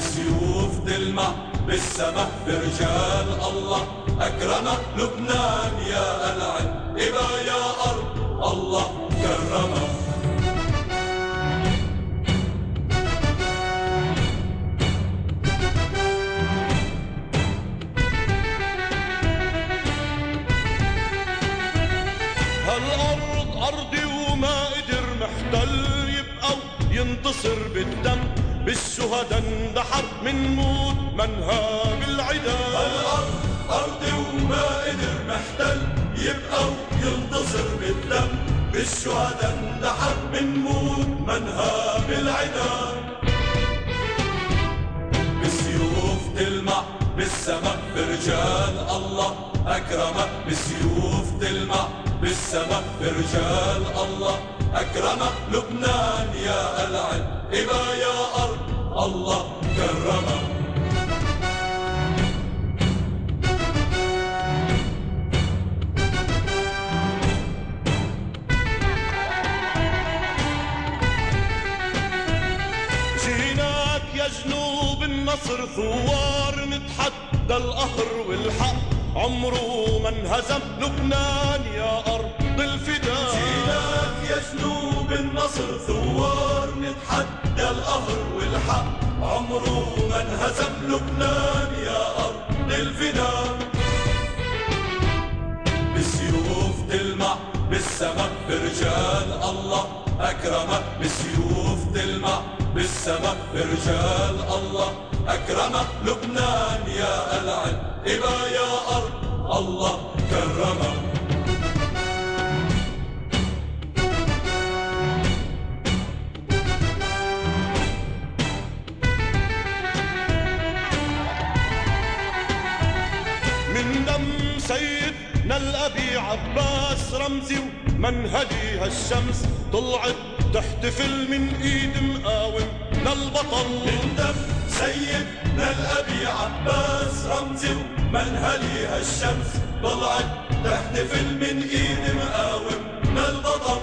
بالسيوف تلمع بالسما برجال الله أكرمه لبنان يا العين إبا يا أرض الله كرمه. هالأرض أرضي وما قدر محتل يبقى ينتصر بالدم، بالشهداء اندحر من موت منها بالعدا. هالأرض أرضي وما قدر محتل يبقى ينتصر بالدم، بالشهداء اندحر من موت منها بالعدا. بالسيوف تلمع بالسما برجال الله أكرمه، بالسيوف تلمع بالسما برجال الله أكرمه لبنان يا العين إبا يا أرض الله كرمه. جيناك يا جنوب النصر ثوار نتحدى القهر والحق، عمره ما انهزم لبنان يا أرض الفداء. جيناك يا جنوب النصر ثوار نتحدى القهر والحق، عمره ما انهزم لبنان يا أرض الفداء. بالسيوف تلمع بالسما برجال الله أكرمه، بالسيوف تلمع بالسما برجال الله أكرمه لبنان يا العين إبا يا أرض الله كرمه. من دم سيدنا الأبي عباس رمزي ومنهجي هالشمس طلعت تحتفل من ايد مقاومنا البطل. من دم سيدنا الأبي عباس رمزي ومنهجي هالشمس طلعت تحتفل من ايد مقاومنا البطل.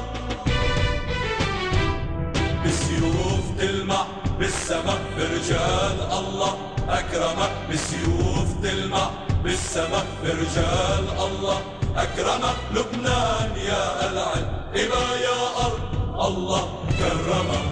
بالسيوف تلمع بالسما برجال الله أكرمه، بالسيوف تلمع بالسما برجال الله أكرمه لبنان يا العين إبا يا أرض الله كرمه.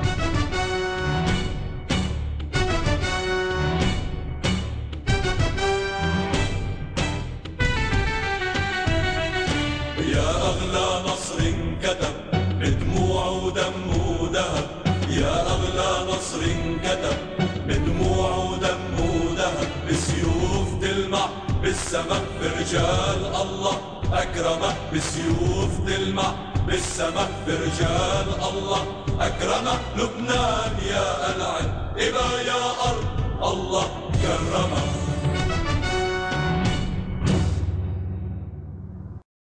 يا أغلى نصر انكتب بدموع ودم وذهب، يا أغلى نصر انكتب بدموع ودم وذهب. بالسيوف تلمع بالسما برجال الله أكرمه، بالسيوف تلمع بالسما برجال الله أكرمه لبنان يا العين إبا يا أرض الله كرمه.